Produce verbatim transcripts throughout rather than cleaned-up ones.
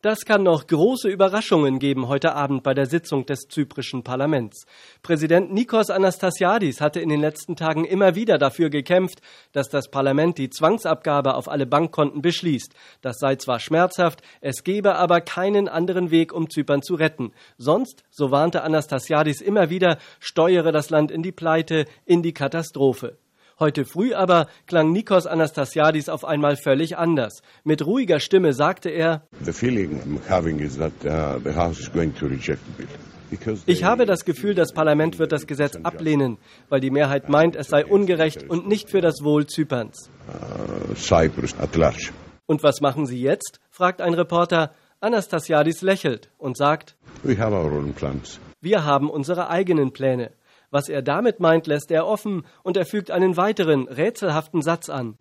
Das kann noch große Überraschungen geben heute Abend bei der Sitzung des zyprischen Parlaments. Präsident Nikos Anastasiadis hatte in den letzten Tagen immer wieder dafür gekämpft, dass das Parlament die Zwangsabgabe auf alle Bankkonten beschließt. Das sei zwar schmerzhaft, es gebe aber keinen anderen Weg, um Zypern zu retten. Sonst, so warnte Anastasiadis immer wieder, steuere das Land in die Pleite, in die Katastrophe. Heute früh aber klang Nikos Anastasiadis auf einmal völlig anders. Mit ruhiger Stimme sagte er: Ich habe das Gefühl, das Parlament wird das Gesetz ablehnen, weil die Mehrheit meint, es sei ungerecht und nicht für das Wohl Zyperns. Und was machen Sie jetzt? Fragt ein Reporter. Anastasiadis lächelt und sagt: Wir haben unsere eigenen Pläne. Was er damit meint, lässt er offen, und er fügt einen weiteren, rätselhaften Satz an.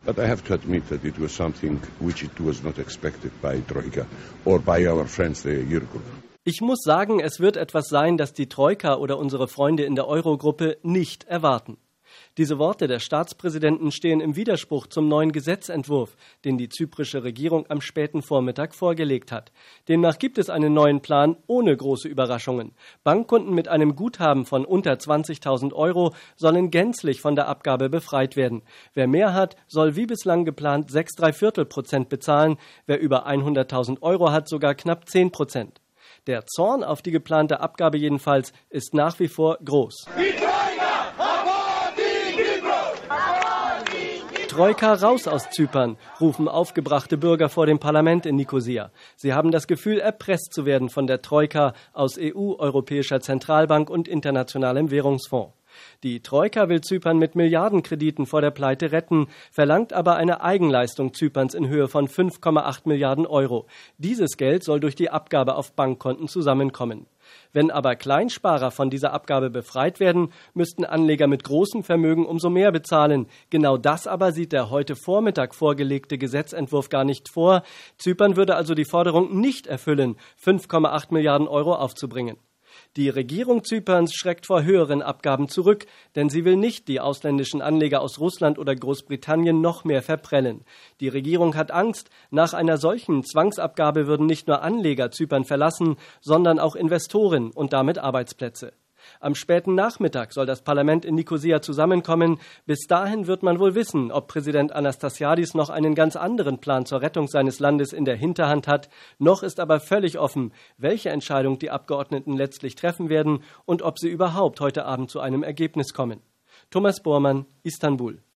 Ich muss sagen, es wird etwas sein, das die Troika oder unsere Freunde in der Eurogruppe nicht erwarten. Diese Worte der Staatspräsidenten stehen im Widerspruch zum neuen Gesetzentwurf, den die zyprische Regierung am späten Vormittag vorgelegt hat. Demnach gibt es einen neuen Plan ohne große Überraschungen. Bankkunden mit einem Guthaben von unter zwanzigtausend Euro sollen gänzlich von der Abgabe befreit werden. Wer mehr hat, soll wie bislang geplant sechs Komma drei Viertel Prozent bezahlen, wer über hunderttausend Euro hat, sogar knapp zehn Prozent. Der Zorn auf die geplante Abgabe jedenfalls ist nach wie vor groß. Troika raus aus Zypern, rufen aufgebrachte Bürger vor dem Parlament in Nikosia. Sie haben das Gefühl, erpresst zu werden von der Troika aus E U, Europäischer Zentralbank und Internationalem Währungsfonds. Die Troika will Zypern mit Milliardenkrediten vor der Pleite retten, verlangt aber eine Eigenleistung Zyperns in Höhe von fünf Komma acht Milliarden Euro. Dieses Geld soll durch die Abgabe auf Bankkonten zusammenkommen. Wenn aber Kleinsparer von dieser Abgabe befreit werden, müssten Anleger mit großem Vermögen umso mehr bezahlen. Genau das aber sieht der heute Vormittag vorgelegte Gesetzentwurf gar nicht vor. Zypern würde also die Forderung nicht erfüllen, fünf Komma acht Milliarden Euro aufzubringen. Die Regierung Zyperns schreckt vor höheren Abgaben zurück, denn sie will nicht die ausländischen Anleger aus Russland oder Großbritannien noch mehr verprellen. Die Regierung hat Angst, nach einer solchen Zwangsabgabe würden nicht nur Anleger Zypern verlassen, sondern auch Investoren und damit Arbeitsplätze. Am späten Nachmittag soll das Parlament in Nikosia zusammenkommen. Bis dahin wird man wohl wissen, ob Präsident Anastasiadis noch einen ganz anderen Plan zur Rettung seines Landes in der Hinterhand hat. Noch ist aber völlig offen, welche Entscheidung die Abgeordneten letztlich treffen werden und ob sie überhaupt heute Abend zu einem Ergebnis kommen. Thomas Bormann, Istanbul.